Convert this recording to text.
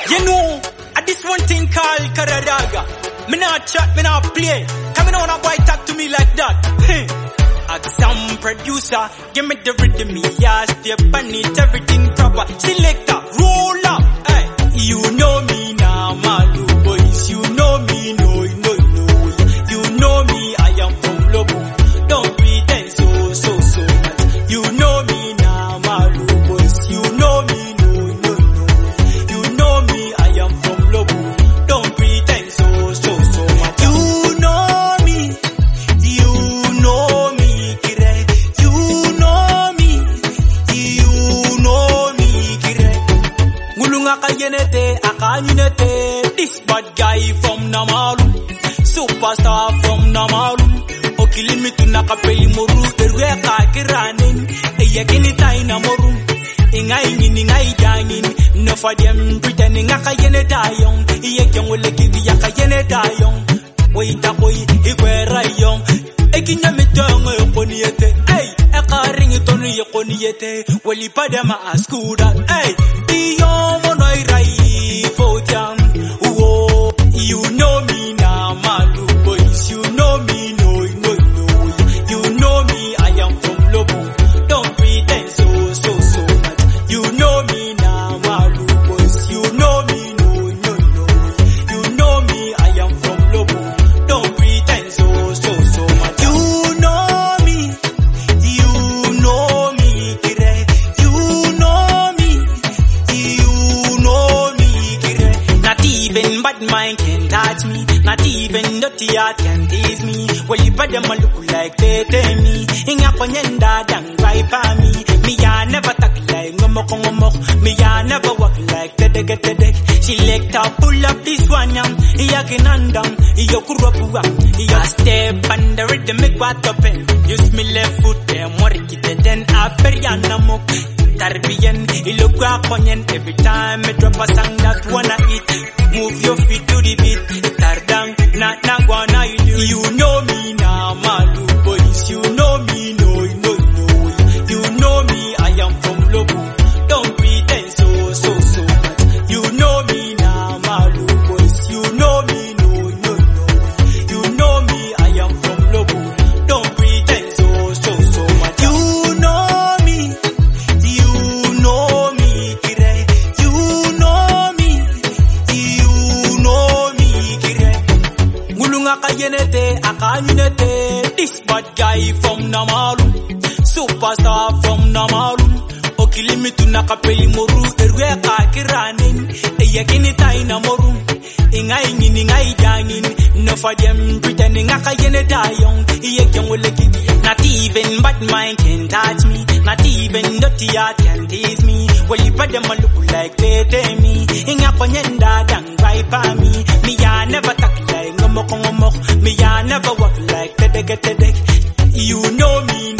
You know, I this one thing called Karadaga. Me not chat, me not play. Coming on a boy talk to me like that. Some producer, give me the rhythm, yeah, step on it, everything proper. Selector, roll up, hey. You know me now, Malu boys. You know me, no. You know me, I am from Lobo. Don't pretend so much. You know me now, Malu boys. You know me, no. You know me, I am from Lobo. Don't pretend so much. You know me, you know me, kire. You know me, kire. Gulunga kayenete, akanyunete. This bad guy from Namalu, superstar from Namalu. Okilimi tunakapeli moru, erweka kiranin. Eyakini taina moru, ingai jangin. No for them pretending akayeneta young. Eyakeng wole kidi akayeneta young. Waita boy, ikwera young. Ekinya mitongo yokoniete, hey. Ekaringi tonu yokoniete. Wali padama askuda, hey. Iyo monoi rai fotiam. Whoa, you know me now, Malu boys. You know me, no. You know me, I am from Lobo. Don't pretend so much. You know me now, Malu boys. You know me, no. You know me, I am from Lobo. Don't pretend so much. You know me, kire. You know me, kire. Not even bad mind can touch me. Not even dirty heart can tease me. Well, you better look like they tell me. Inga ponyenda dang right by me. Me ya never talk like ngomok. Me ya never walk like tedek. Selector pull up this one yam. Iya kinandam. Iya kuropuwa. Iya step under it to make what open. Use me left foot there. Morikite then aperiana mok. Tarbiyan ilokwa ponyen. Every time I drop a song that wanna eat. Move your feet to the beat. Tardang not wanna you know me now, Malu boys. You know me, no. You know me, I am from Lobo. Don't pretend so much. You know me now, Malu boys. You know me, no. You know me, I am from Lobo. Don't pretend so much. You know me, kire. You know me, kire. Gulunga kayenete, akanyunete. This bad guy from Namalu, superstar from Namalu. Okilimi tunakapeli moru, erweka kiranin. Eyakini taina moru, ingai jangin. No for them pretending akayeneta young. Eyakeng wole kidi. Not even bad mind can touch me. Not even dirty heart can tease me. Well, you better look like they tell me. Inga ponyenda dang right by me. Me ya never talk like ngomok. Me ya never walk like tedek. You know me